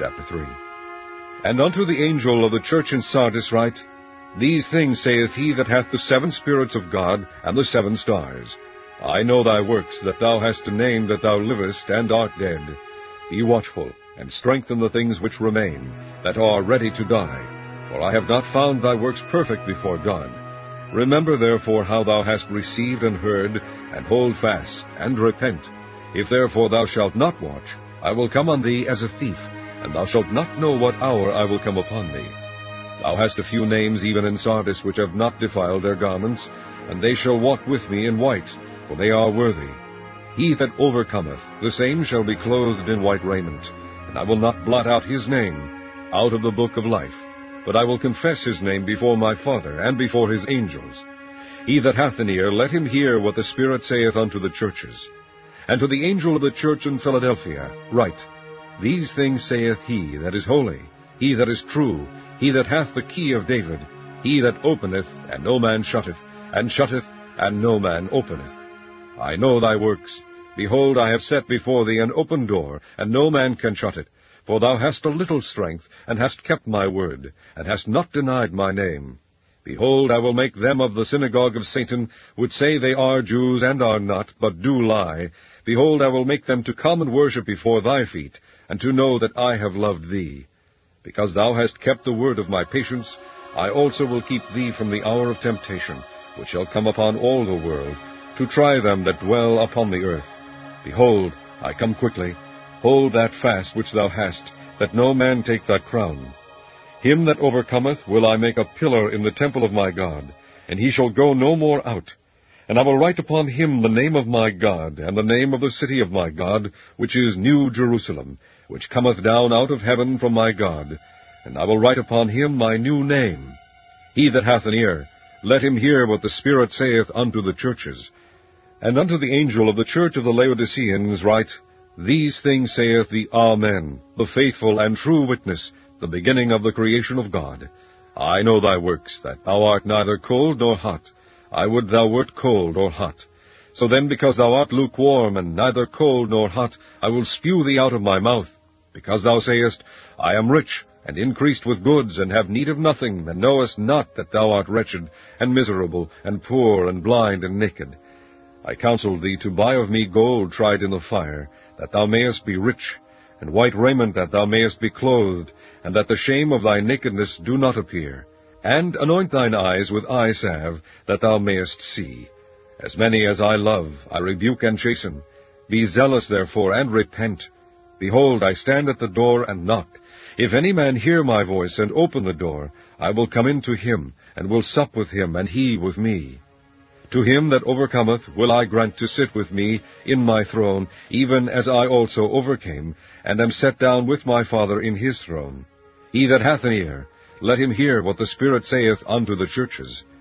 Chapter 3. And unto the angel of the church in Sardis write, These things saith he that hath the 7 spirits of God, and the 7 stars. I know thy works, that thou hast a name, that thou livest, and art dead. Be watchful, and strengthen the things which remain, that are ready to die. For I have not found thy works perfect before God. Remember therefore how thou hast received and heard, and hold fast, and repent. If therefore thou shalt not watch, I will come on thee as a thief, and thou shalt not know what hour I will come upon thee. Thou hast a few names even in Sardis, which have not defiled their garments, and they shall walk with me in white, for they are worthy. He that overcometh, the same shall be clothed in white raiment, and I will not blot out his name out of the book of life, but I will confess his name before my Father, and before his angels. He that hath an ear, let him hear what the Spirit saith unto the churches. And to the angel of the church in Philadelphia write, These things saith he that is holy, he that is true, he that hath the key of David, he that openeth, and no man shutteth, and shutteth, and no man openeth. I know thy works. Behold, I have set before thee an open door, and no man can shut it. For thou hast a little strength, and hast kept my word, and hast not denied my name. Behold, I will make them of the synagogue of Satan, which say they are Jews, and are not, but do lie. Behold, I will make them to come and worship before thy feet, and to know that I have loved thee. Because thou hast kept the word of my patience, I also will keep thee from the hour of temptation, which shall come upon all the world, to try them that dwell upon the earth. Behold, I come quickly. Hold that fast which thou hast, that no man take thy crown. Him that overcometh will I make a pillar in the temple of my God, and he shall go no more out. And I will write upon him the name of my God, and the name of the city of my God, which is New Jerusalem, which cometh down out of heaven from my God. And I will write upon him my new name. He that hath an ear, let him hear what the Spirit saith unto the churches. And unto the angel of the church of the Laodiceans write, These things saith the Amen, the faithful and true witness, the beginning of the creation of God. I know thy works, that thou art neither cold nor hot. I would thou wert cold or hot. So then, because thou art lukewarm, and neither cold nor hot, I will spew thee out of my mouth. Because thou sayest, I am rich, and increased with goods, and have need of nothing, and knowest not that thou art wretched, and miserable, and poor, and blind, and naked. I counsel thee to buy of me gold tried in the fire, that thou mayest be rich, and white raiment, that thou mayest be clothed, and that the shame of thy nakedness do not appear. And anoint thine eyes with eye salve, that thou mayest see. As many as I love, I rebuke and chasten. Be zealous therefore, and repent. Behold, I stand at the door and knock. If any man hear my voice, and open the door, I will come in to him, and will sup with him, and he with me. To him that overcometh will I grant to sit with me in my throne, even as I also overcame, and am set down with my Father in his throne. He that hath an ear, let him hear what the Spirit saith unto the churches.